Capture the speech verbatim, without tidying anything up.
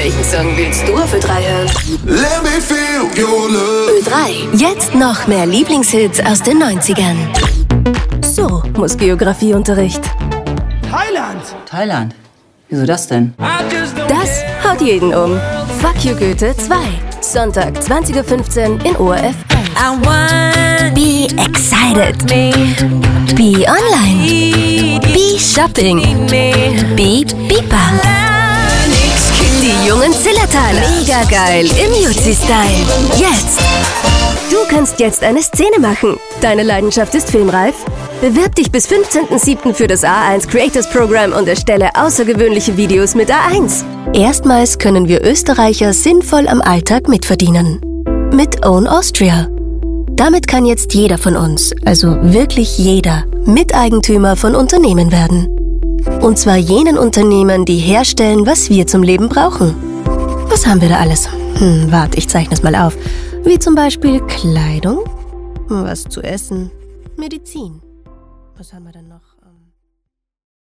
Welchen Song willst du auf Ö drei hören? Let me feel your love. Ö drei. Jetzt noch mehr Lieblingshits aus den neunzigern. So muss Geografieunterricht. Thailand! Thailand? Wieso das denn? Das haut jeden um. Fuck You Goethe zwei. Sonntag, zwanzig Uhr fünfzehn in O R F eins. Be excited. Be online. Be shopping. Be Beeper. Die jungen Zillertaler. Mega geil im Jutzi-Style. Jetzt. Du kannst jetzt eine Szene machen. Deine Leidenschaft ist filmreif? Bewirb dich bis fünfzehnten siebten für das A eins Creators Program und erstelle außergewöhnliche Videos mit A eins. Erstmals können wir Österreicher sinnvoll am Alltag mitverdienen. Mit Own Austria. Damit kann jetzt jeder von uns, also wirklich jeder, Miteigentümer von Unternehmen werden. Und zwar jenen Unternehmen, die herstellen, was wir zum Leben brauchen. Was haben wir da alles? Hm, warte, ich zeichne es mal auf. Wie zum Beispiel Kleidung, was zu essen, Medizin. Was haben wir denn noch?